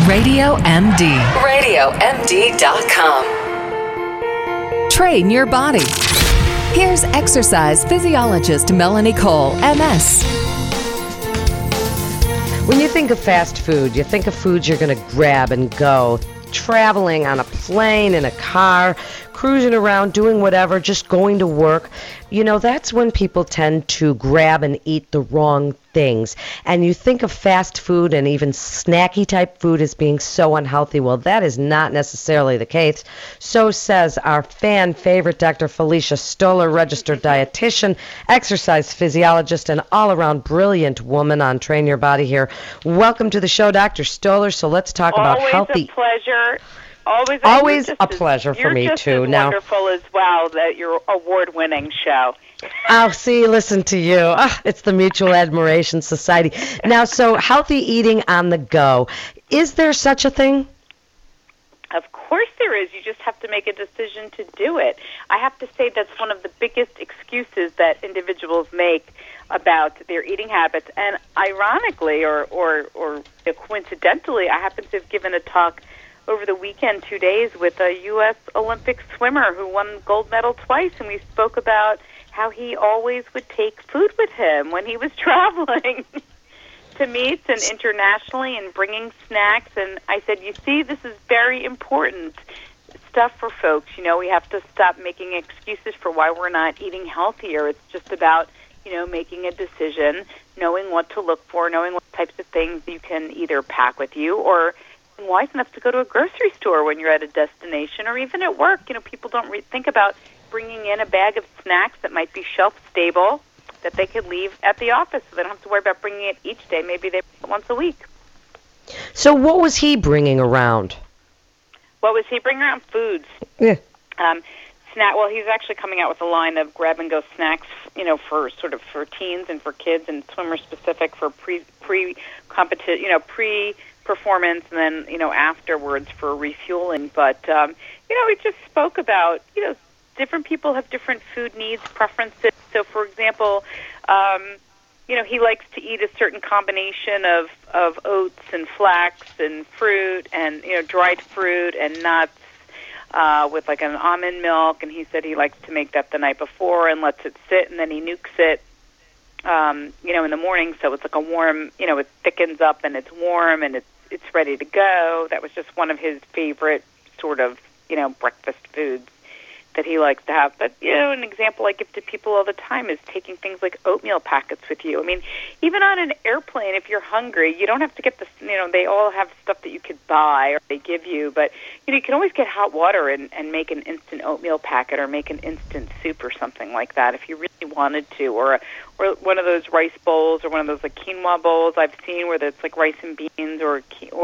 Radio MD. RadioMD.com. Train your body. Here's exercise physiologist Melanie Cole, MS. When you think of fast food, you think of foods you're going to grab and go. Traveling on a plane, in a car, cruising around, doing whatever, just going to work. You know, that's when people tend to grab and eat the wrong things. And you think of fast food and even snacky type food as being so unhealthy. Well, that is not necessarily the case. So says our fan favorite, Dr. Felicia Stoller, registered dietitian, exercise physiologist, and all-around brilliant woman on Train Your Body here. Welcome to the show, Dr. Stoller. So let's talk about healthy. Always a pleasure. Always a pleasure for me, too. You're just as wonderful as well, that your award-winning show. Oh, see, listen to you. It's the Mutual Admiration Society. Now, so healthy eating on the go. Is there such a thing? Of course there is. You just have to make a decision to do it. I have to say that's one of the biggest excuses that individuals make about their eating habits. And ironically, or coincidentally, I happen to have given a talk over the weekend, 2 days, with a U.S. Olympic swimmer who won gold medal twice, and we spoke about how he always would take food with him when he was traveling to meets and internationally and bringing snacks. And I said, you see, this is very important stuff for folks. You know, we have to stop making excuses for why we're not eating healthier. It's just about, you know, making a decision, knowing what to look for, knowing what types of things you can either pack with you or wise enough to go to a grocery store when you're at a destination or even at work. You know, people don't think about bringing in a bag of snacks that might be shelf stable that they could leave at the office so they don't have to worry about bringing it each day. Maybe they bring it once a week. So what was he bringing around? What was he bringing around? Foods. Yeah. Well, he's actually coming out with a line of grab-and-go snacks, you know, for teens and for kids and swimmer-specific for pre-competition, you know, pre-performance and then, you know, afterwards for refueling. But, you know, we just spoke about, you know, different people have different food needs, preferences. So, for example, you know, he likes to eat a certain combination of oats and flax and fruit and, you know, dried fruit and nuts. With like an almond milk, and he said he likes to make that the night before and lets it sit, and then he nukes it, you know, in the morning, so it's like a warm, you know, it thickens up and it's warm and it's ready to go. That was just one of his favorite sort of, you know, breakfast foods that he likes to have. But, you know, an example I give to people all the time is taking things like oatmeal packets with you. I mean, even on an airplane, if you're hungry, you don't have to get the, you know, they all have stuff that you could buy or they give you, but, you know, you can always get hot water and make an instant oatmeal packet or make an instant soup or something like that if you really wanted to, or one of those rice bowls or one of those like quinoa bowls I've seen where it's like rice and beans or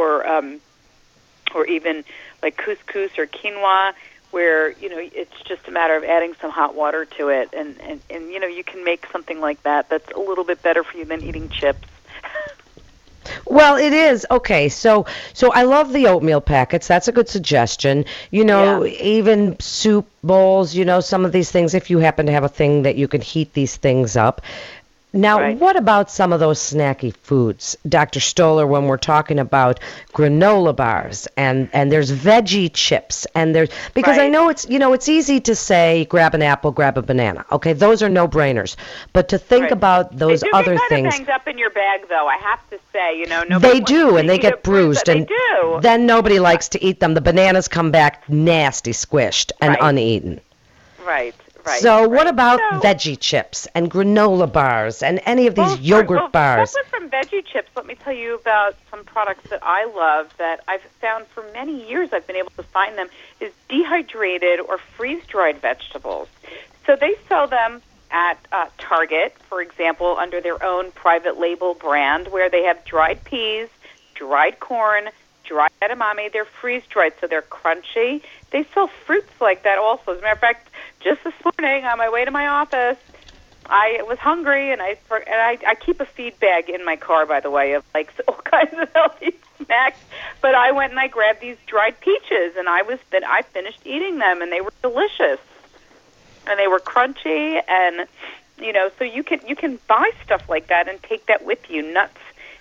even like couscous or quinoa, where, you know, it's just a matter of adding some hot water to it. And you know, you can make something like that that's a little bit better for you than eating chips. Well, it is. Okay, so I love the oatmeal packets. That's a good suggestion. You know, Yeah. Even soup bowls, you know, some of these things, if you happen to have a thing that you can heat these things up. Now, Right. What about some of those snacky foods, Dr. Stoller, when we're talking about granola bars and there's veggie chips and there's, because I Right. know it's, you know, it's easy to say grab an apple, grab a banana. Okay, those are no-brainers. But to think Right. about those they do other get things. kind of banged up in your bag, though, I have to say. You know, nobody They wants do, to and they eat get a bruised, and They do. then nobody likes to eat them. The bananas come back nasty, squished, and Right. uneaten. Right. So right. what about So- veggie chips and granola bars and any of these yogurt bars? Separate from veggie chips, let me tell you about some products that I love that I've found for many years I've been able to find them, is dehydrated or freeze-dried vegetables. So they sell them at Target, for example, under their own private label brand, where they have dried peas, dried corn, dried edamame. They're freeze-dried, so they're crunchy. They sell fruits like that also. As a matter of fact, just this morning on my way to my office, I was hungry, and I keep a feed bag in my car, by the way, of like all kinds of healthy snacks. But I went and I grabbed these dried peaches, and I finished eating them, and they were delicious, and they were crunchy, and you know, so you can buy stuff like that and take that with you. Nuts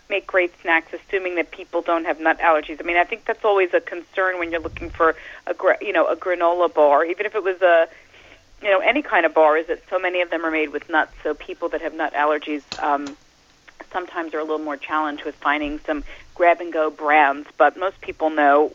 make great snacks, assuming that people don't have nut allergies. I mean, I think that's always a concern when you're looking for a granola bar, even if it was any kind of bar, is that so many of them are made with nuts. So people that have nut allergies sometimes are a little more challenged with finding some grab-and-go brands. But most people know,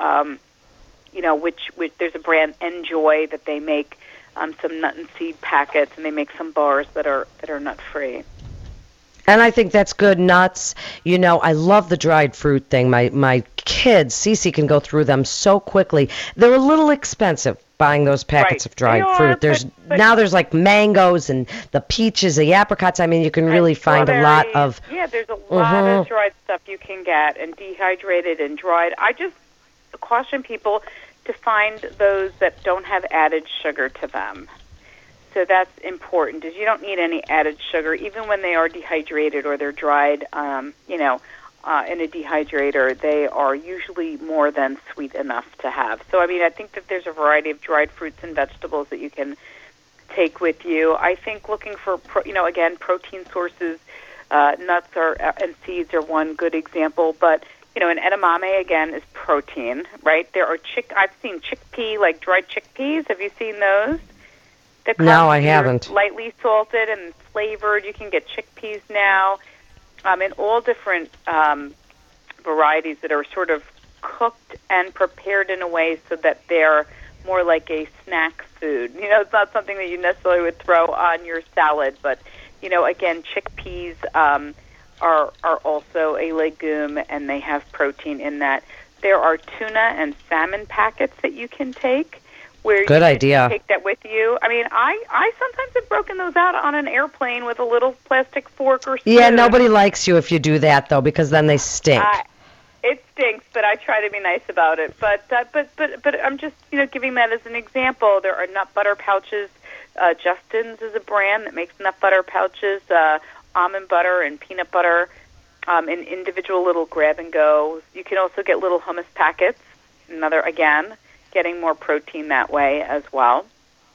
which there's a brand, Enjoy, that they make some nut and seed packets, and they make some bars that are nut-free. And I think that's good. Nuts, I love the dried fruit thing. My kids, Cece, can go through them so quickly. They're a little expensive, buying those packets of dried fruit. Now there's like mangoes and the peaches, the apricots. I mean, you can really find a lot of... Yeah, there's a lot of dried stuff you can get, and dehydrated and dried. I just caution people to find those that don't have added sugar to them. So that's important, is you don't need any added sugar, even when they are dehydrated or they're dried, in a dehydrator. They are usually more than sweet enough to have. So, I mean, I think that there's a variety of dried fruits and vegetables that you can take with you. I think looking for, protein sources, nuts and seeds are one good example, but an edamame, again, is protein, right? There are I've seen chickpea, dried chickpeas. Have you seen those? No, I haven't. Lightly salted and flavored. You can get chickpeas now in all different varieties that are sort of cooked and prepared in a way so that they're more like a snack food. It's not something that you necessarily would throw on your salad, but, again, chickpeas are also a legume, and they have protein in that. There are tuna and salmon packets that you can take. Good idea. Take that with you. I mean, I sometimes have broken those out on an airplane with a little plastic fork or spoon. Yeah, nobody likes you if you do that, though, because then they stink. It stinks, but I try to be nice about it. But I'm just giving that as an example. There are nut butter pouches. Justin's is a brand that makes nut butter pouches, almond butter and peanut butter, in individual little grab and go. You can also get little hummus packets. Getting more protein that way as well.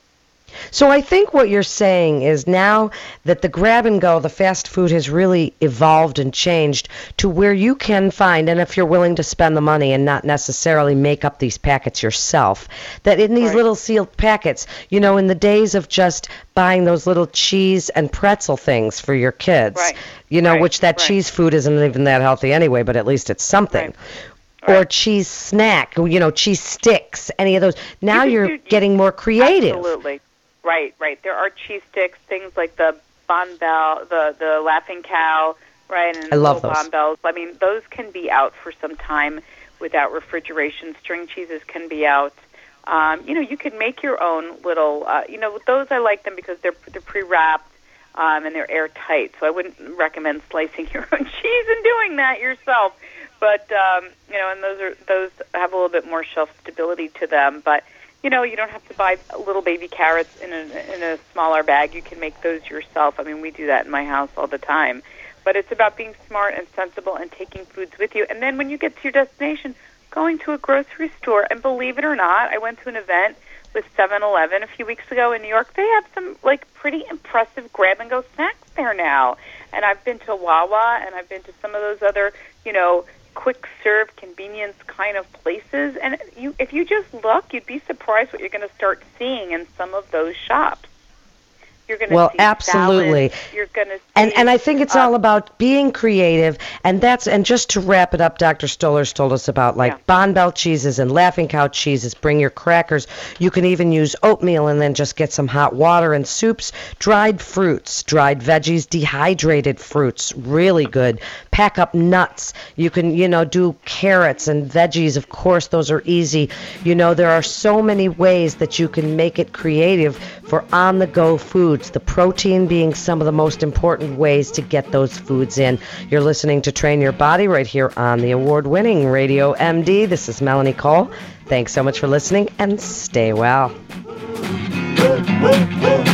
So I think what you're saying is now that the grab and go, the fast food has really evolved and changed to where you can find, and if you're willing to spend the money and not necessarily make up these packets yourself, that in these little sealed packets, in the days of just buying those little cheese and pretzel things for your kids, which cheese food isn't even that healthy anyway, but at least it's something. Or cheese snack, cheese sticks, any of those. Now you're getting more creative. Absolutely. Right. There are cheese sticks, things like the Bon Bell, the Laughing Cow, right? And I love those. Bon Bells. I mean, those can be out for some time without refrigeration. String cheeses can be out. You can make your own little, those I like them because they're pre-wrapped and they're airtight. So I wouldn't recommend slicing your own cheese and doing that yourself. But and those have a little bit more shelf stability to them. But you don't have to buy little baby carrots in a smaller bag. You can make those yourself. I mean, we do that in my house all the time. But it's about being smart and sensible and taking foods with you. And then when you get to your destination, going to a grocery store. And believe it or not, I went to an event with 7-Eleven a few weeks ago in New York. They have some pretty impressive grab and go snacks there now. And I've been to Wawa, and I've been to some of those other quick serve convenience kind of places, and if you just look, you'd be surprised what you're going to start seeing in some of those shops. You're going to see absolutely. Salads. You're going to see, and I think it's all about being creative, and just to wrap it up, Dr. Stoller's told us about Bon Bell cheeses and Laughing Cow cheeses. Bring your crackers. You can even use oatmeal and then just get some hot water and soups. Dried fruits, dried veggies, dehydrated fruits, really good. Pack up nuts. You can, do carrots and veggies. Of course, those are easy. There are so many ways that you can make it creative for on-the-go foods. The protein being some of the most important ways to get those foods in. You're listening to Train Your Body right here on the award-winning Radio MD. This is Melanie Cole. Thanks so much for listening, and stay well.